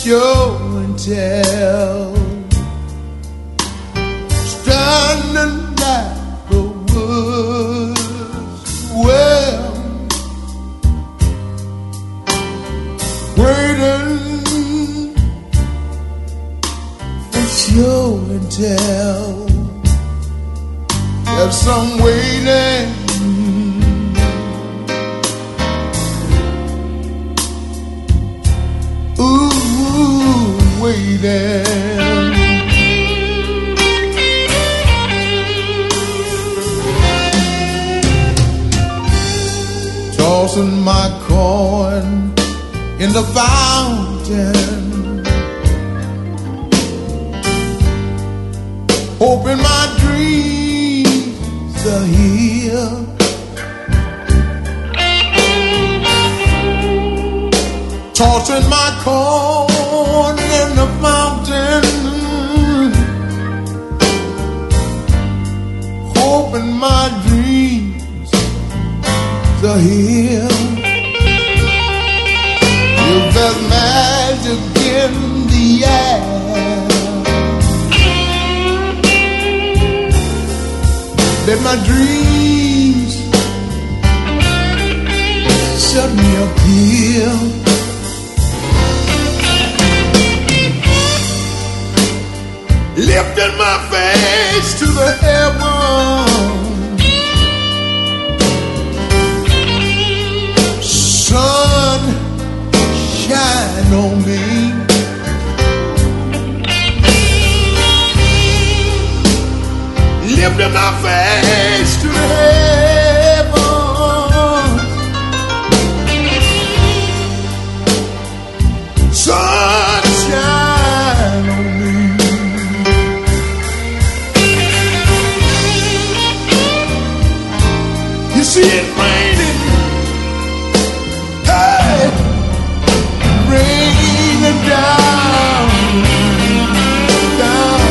show and tell, standing like a woods well, waiting for show and tell. There's some waiting. Waiting, tossing my coin in the fountain, hoping my dreams are here. Tossing my corn in the fountain, hoping my dreams are here. If there's magic in the air, let my dreams suddenly appear. Lifting my face to the heavens, sun shine on me. Lifting my face to the heavens, sun shine on me. See it raining, hey, raining down, down.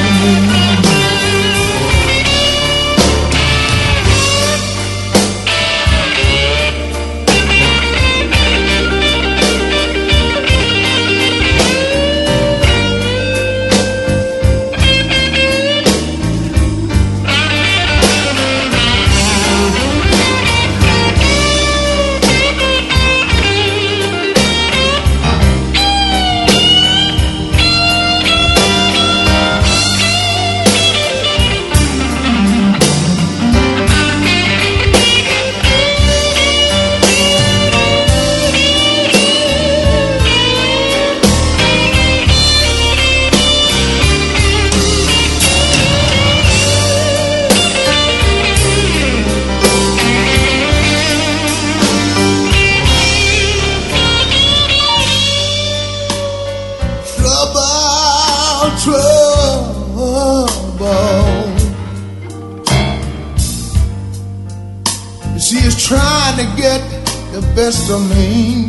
She is trying to get the best of me.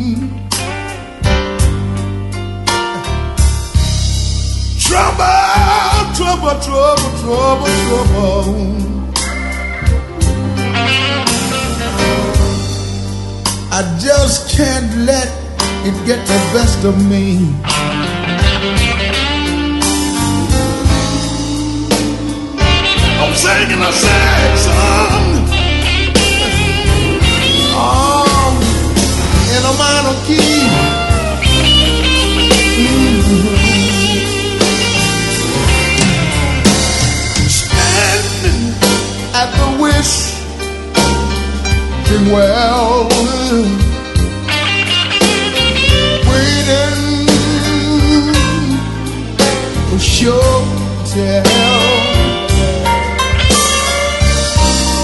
Trouble, trouble, trouble, trouble, trouble. I just can't let it get the best of me. I'm singing a sad song, in a minor key. Standing at the wishing well, waiting for show and tell.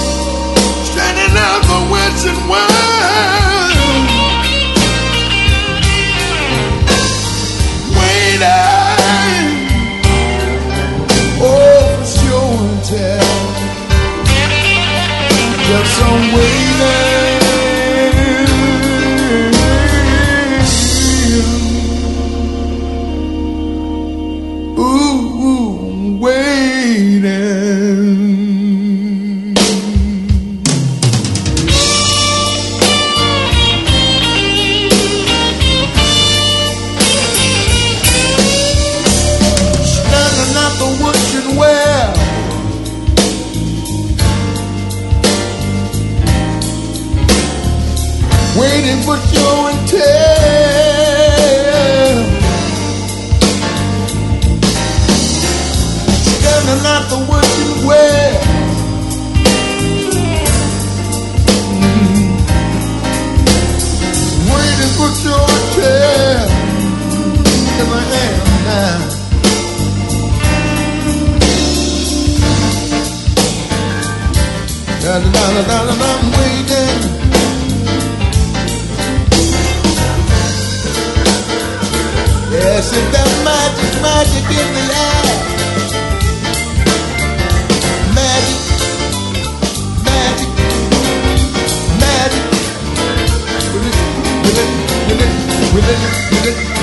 Standing at the wishing well, said there's magic, magic in the air. Magic, magic, magic. With it, with it, with it, with it, with it.